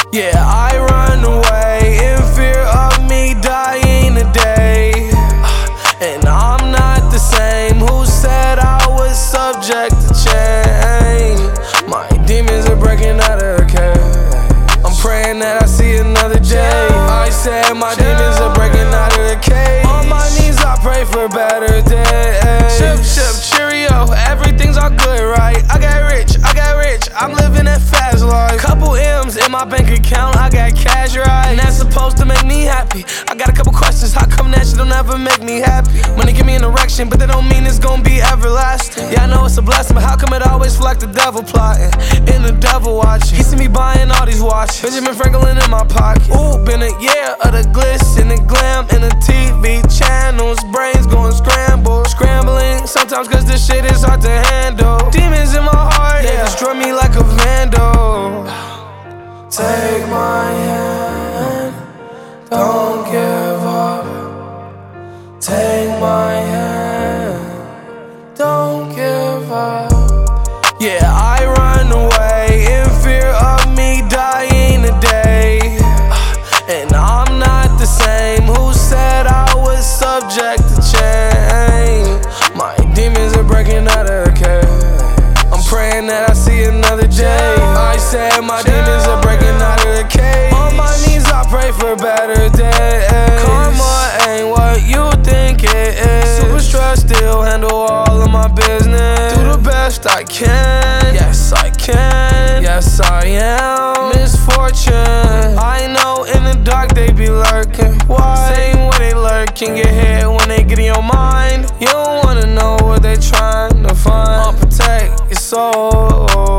Yeah, I run away in fear of me dying today. And I'm not the same. Who said I was subject to change? My demons are breaking out of the cage. I'm praying that I see another day. I said my demons are breaking out of the cage. On my knees I pray for better days. Chip, cheerio, everything's all good, right? I got rich, I'm living that fast life. Couple M's in my bank account, I got cash, right? And that's supposed to make me happy. I got a couple questions, how come that shit don't ever make me happy? Money give me an erection, but that don't mean it's gonna be everlasting. Yeah, I know it's a blessing, but how come it always feel like the devil plotting and the devil watching? He see me buying all these watches, Benjamin Franklin in my pocket. Ooh, been a year of the glitz and the glam and the TV channels. Brains going scrambling sometimes cause this shit is hard to handle. Demons in my heart, they destroy me like a vandal. Take my hand, don't give up. Take my hand, don't give up. Yeah, I run away in fear of me dying today. And I'm not the same. Who said I was subject to change? My demons are breaking out of the cage. I'm praying that I see another day. I said my demons are breaking out of the cage. On my knees I pray for better days. Karma ain't what you think it is. Super stressed, still handle all of my business. Do the best I can. Yes I can. Yes I am. Misfortune, I know in the dark they be lurking. Why? Same way they lurking, get hit when they get in your mind. You don't wanna know what they trying to find. I'll protect your soul.